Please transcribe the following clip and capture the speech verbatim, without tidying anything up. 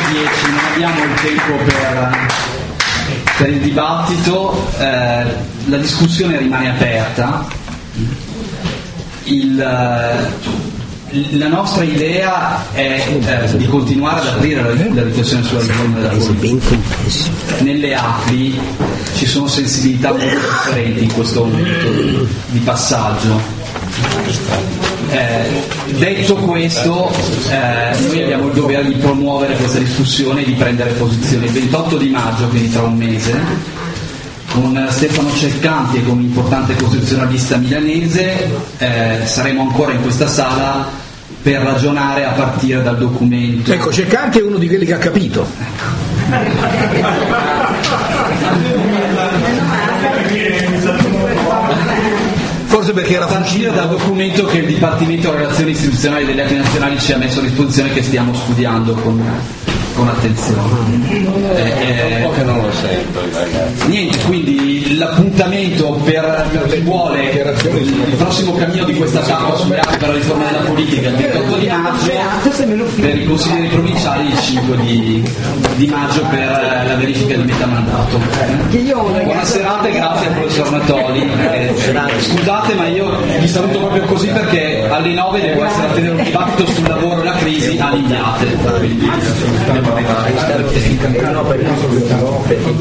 dieci, non abbiamo il tempo per, per il dibattito, eh, la discussione rimane aperta. Il, la nostra idea è eh, di continuare ad aprire la, la riflessione sulla riforma della politica. Nelle A P I ci sono sensibilità molto differenti in questo momento di passaggio. Eh, detto questo, eh, noi abbiamo il dovere di promuovere questa discussione e di prendere posizione. Il ventotto di maggio, quindi tra un mese, con Stefano Ceccanti e con un importante costituzionalista milanese, eh, saremo ancora in questa sala per ragionare a partire dal documento. Ecco, Ceccanti è uno di quelli che ha capito. Forse perché era a partire dal documento che il Dipartimento delle Relazioni Istituzionali delle Atti Nazionali ci ha messo a disposizione, che stiamo studiando con, con attenzione. Eh, eh, che non lo sento, ragazzi. Niente, quindi l'appuntamento per, per chi vuole il prossimo cammino di questa tappa sulle atti per la riforma della politica il ventotto di maggio, per i consiglieri provinciali il cinque di maggio per la verifica di metà mandato. Buona serata e grazie al professor Natoli. Eh, scusate, ma io vi saluto proprio così perché alle nove devo essere a tenere un dibattito sul lavoro e la crisi a Lignate.